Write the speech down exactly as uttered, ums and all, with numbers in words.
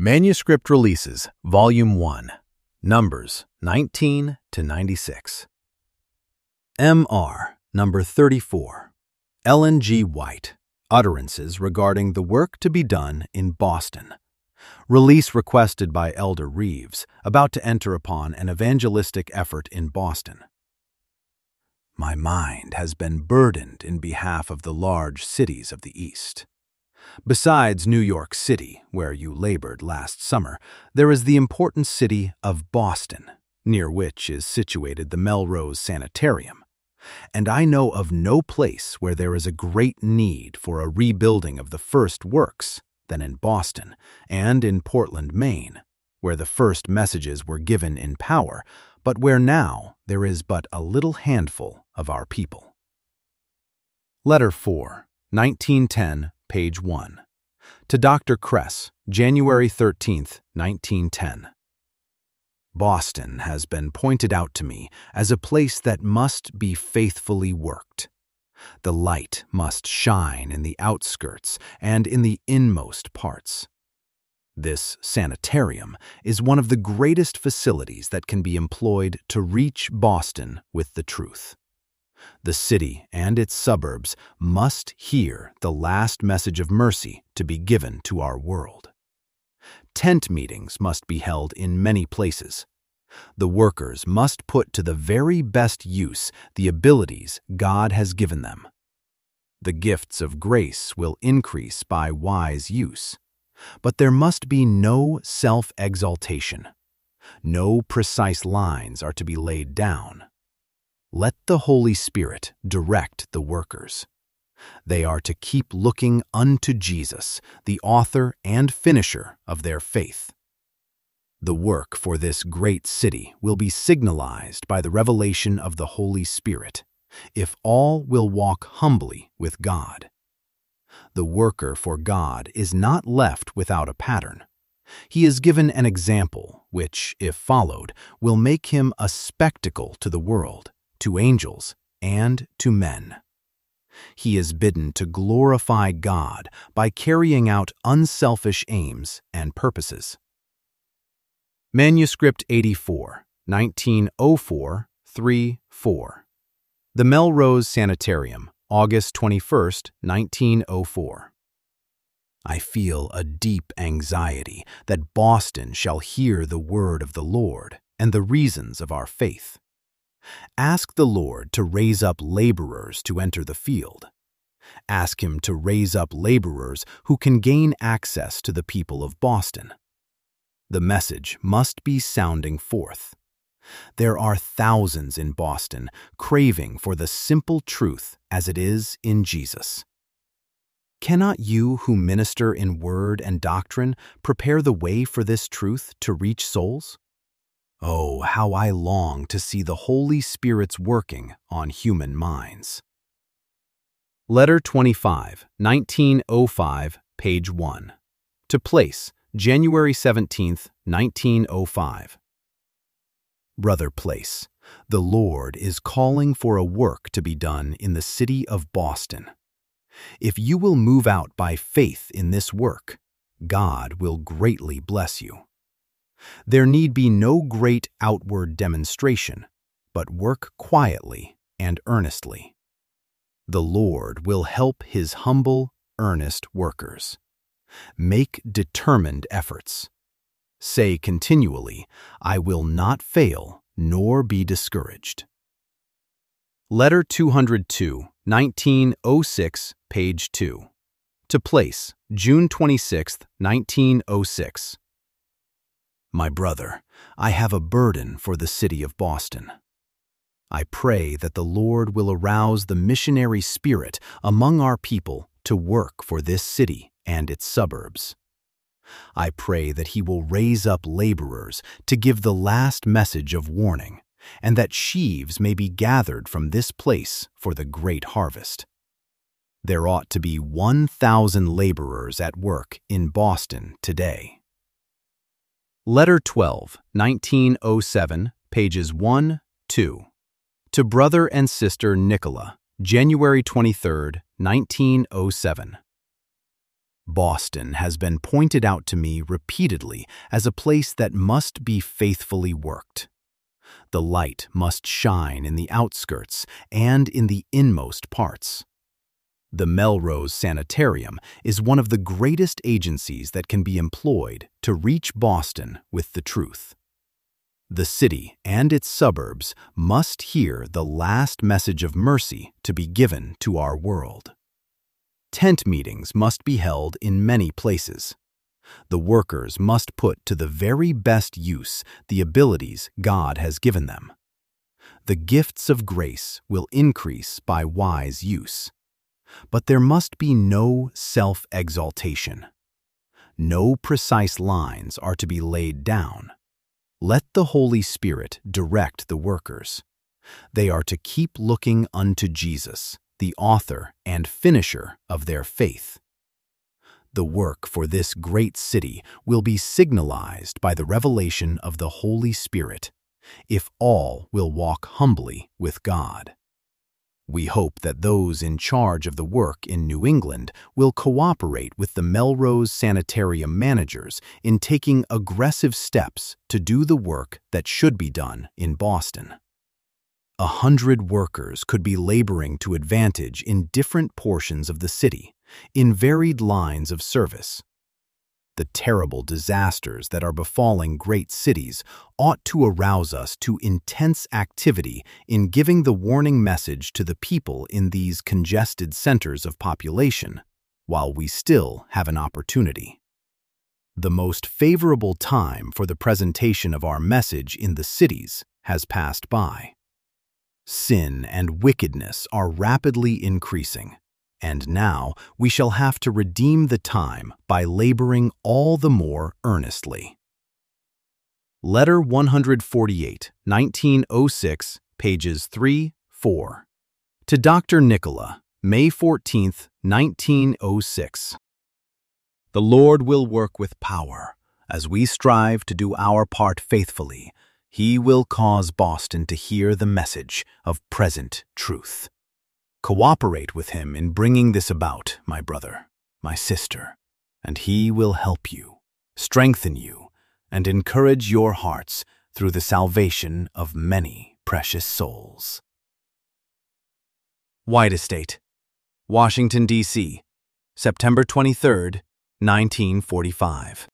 Manuscript Releases, Volume one, Numbers nineteen to ninety-six. M R Number thirty-four. Ellen G. White, Utterances Regarding the Work to be Done in Boston. Release requested by Elder Reeves, about to enter upon an evangelistic effort in Boston. My mind has been burdened in behalf of the large cities of the East. Besides New York City, where you labored last summer, there is the important city of Boston, near which is situated the Melrose Sanitarium. And I know of no place where there is a great need for a rebuilding of the first works than in Boston and in Portland, Maine, where the first messages were given in power, but where now there is but a little handful of our people. Letter four, nineteen ten, page one. To Doctor Kress, January thirteenth, nineteen ten. Boston has been pointed out to me as a place that must be faithfully worked. The light must shine in the outskirts and in the inmost parts. This sanitarium is one of the greatest facilities that can be employed to reach Boston with the truth. The city and its suburbs must hear the last message of mercy to be given to our world. Tent meetings must be held in many places. The workers must put to the very best use the abilities God has given them. The gifts of grace will increase by wise use, but there must be no self-exaltation. No precise lines are to be laid down. Let the Holy Spirit direct the workers. They are to keep looking unto Jesus, the author and finisher of their faith. The work for this great city will be signalized by the revelation of the Holy Spirit, if all will walk humbly with God. The worker for God is not left without a pattern. He is given an example which, if followed, will make him a spectacle to the world, to angels, and to men. He is bidden to glorify God by carrying out unselfish aims and purposes. Manuscript eighty-four, nineteen oh four, three four. The Melrose Sanitarium, August twenty-first, nineteen oh four. I feel a deep anxiety that Boston shall hear the word of the Lord and the reasons of our faith. Ask the Lord to raise up laborers to enter the field. Ask Him to raise up laborers who can gain access to the people of Boston. The message must be sounding forth. There are thousands in Boston craving for the simple truth as it is in Jesus. Cannot you who minister in word and doctrine prepare the way for this truth to reach souls? Oh, how I long to see the Holy Spirit's working on human minds. Letter twenty-five, nineteen oh five, page one. To Place, January seventeenth, nineteen oh five. Brother Place, the Lord is calling for a work to be done in the city of Boston. If you will move out by faith in this work, God will greatly bless you. There need be no great outward demonstration, but work quietly and earnestly. The Lord will help His humble, earnest workers. Make determined efforts. Say continually, I will not fail nor be discouraged. Letter two hundred two, nineteen oh six, page two. To Place, June twenty-sixth, nineteen oh six. My brother, I have a burden for the city of Boston. I pray that the Lord will arouse the missionary spirit among our people to work for this city and its suburbs. I pray that He will raise up laborers to give the last message of warning, and that sheaves may be gathered from this place for the great harvest. There ought to be one thousand laborers at work in Boston today. Letter twelve, nineteen oh seven, pages one, two. To Brother and Sister Nicola, January twenty-third, nineteen oh seven. Boston has been pointed out to me repeatedly as a place that must be faithfully worked. The light must shine in the outskirts and in the inmost parts. The Melrose Sanitarium is one of the greatest agencies that can be employed to reach Boston with the truth. The city and its suburbs must hear the last message of mercy to be given to our world. Tent meetings must be held in many places. The workers must put to the very best use the abilities God has given them. The gifts of grace will increase by wise use. But there must be no self-exaltation. No precise lines are to be laid down. Let the Holy Spirit direct the workers. They are to keep looking unto Jesus, the author and finisher of their faith. The work for this great city will be signalized by the revelation of the Holy Spirit, if all will walk humbly with God. We hope that those in charge of the work in New England will cooperate with the Melrose Sanitarium managers in taking aggressive steps to do the work that should be done in Boston. A hundred workers could be laboring to advantage in different portions of the city, in varied lines of service. The terrible disasters that are befalling great cities ought to arouse us to intense activity in giving the warning message to the people in these congested centers of population, while we still have an opportunity. The most favorable time for the presentation of our message in the cities has passed by. Sin and wickedness are rapidly increasing, and now we shall have to redeem the time by laboring all the more earnestly. Letter one forty-eight, nineteen oh six, pages three, four. To Doctor Nicola, May fourteenth, nineteen oh six. The Lord will work with power. As we strive to do our part faithfully, He will cause Boston to hear the message of present truth. Cooperate with Him in bringing this about, my brother, my sister, and He will help you, strengthen you, and encourage your hearts through the salvation of many precious souls. White Estate, Washington, D C, September twenty-third, nineteen forty-five.